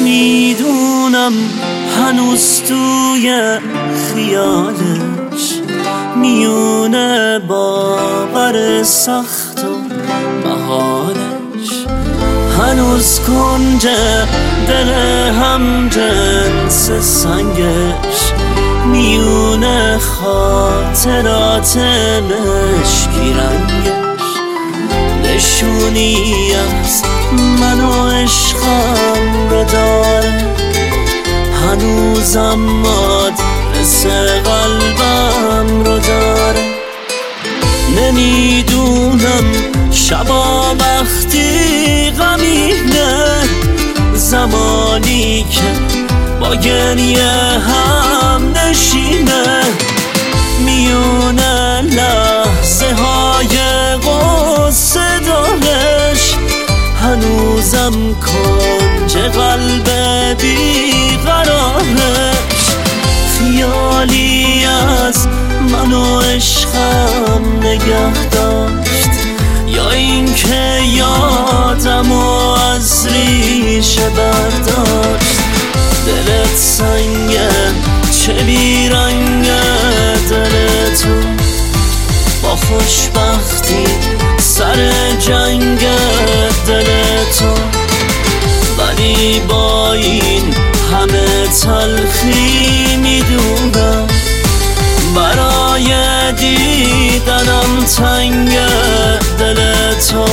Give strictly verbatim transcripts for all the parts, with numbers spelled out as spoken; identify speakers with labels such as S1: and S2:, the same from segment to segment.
S1: نمیدونم هنوز توی خیالش میونه باور سخت و محالش، هنوز کنج دل هم جنس سنگش میونه خاطرات مشکی رنگش، نشونی از من و عشقم رو داره هنوزم آدرس قلبم رو داره. نمیدونم شبا وقتی غمینه، زمانی که با گریه هم نشینه، میونه لحظه های غصه دارش هنوزم کنج قلب بیقرارش، خیالی از من و عشقم نگه داشت یا اینکه یادم و از ریشه برداشت. دلت سنگه چه بیرنگه دل تو، با خوشبختی سر جنگ دل تو، ولی با این همه تلخی میدونم برای دیدنم تنگ دل تو.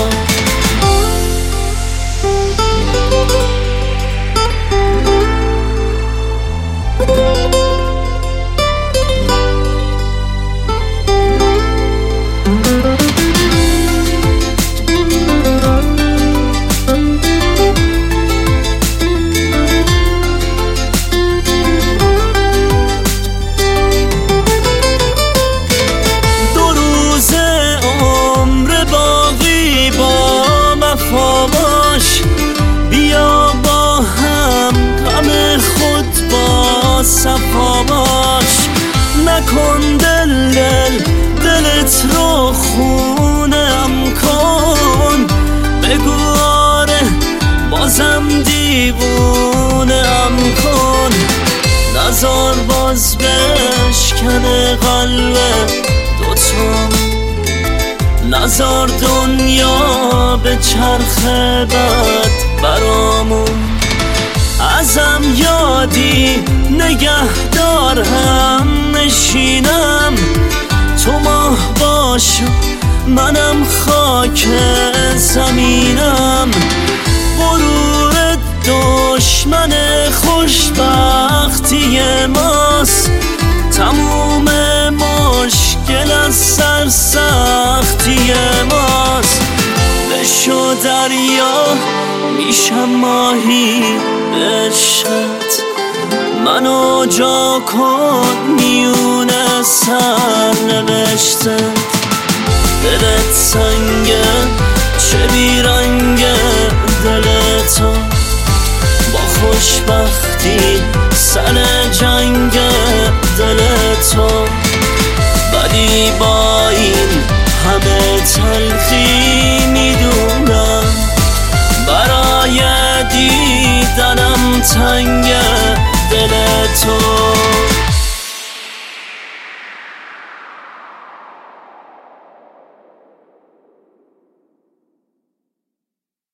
S1: بیا با هم غم خود با صفا باش، نکن دل دل دلت رو خونم کن، بگو آره بازم دیوونم کن، نزار باز بشکنه قلب دوتام، نزار دنیا به چرخه بد برامون، ازم یادی نگه دار هم نشینم، تو ماه باش منم خاک زمینم، غرور دشمن خوشبختی ماست، تموم مشکل از سر سختی ماست، بشو دریا میشم ماهی بشت، منو جا کن میونه سر نوشتت، دلت سنگه چه بیرنگه دل تو، با خوشبختی سر جنگ دل تو، ولی با این همه تلخی